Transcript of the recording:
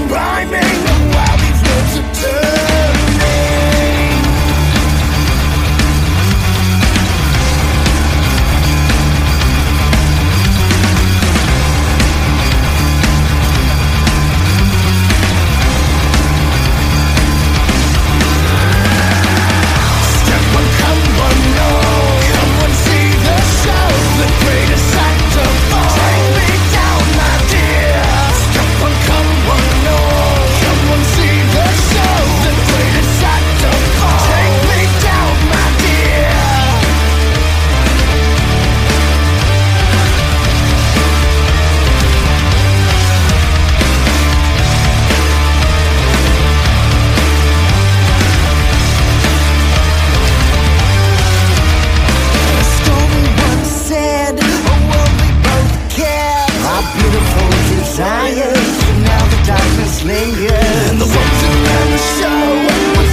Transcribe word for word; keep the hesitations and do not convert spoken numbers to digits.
rhyming while these words are turning. Step one, come one, no. Come one, see the show. The greatest act of all. Take me down, my dear. Step one, come one, no. Come one, see the show. The greatest act of all. Take me down, my dear. A story once said, a world we both cared. Our beautiful desires, but now the darkness lingers. And the ones who ran the show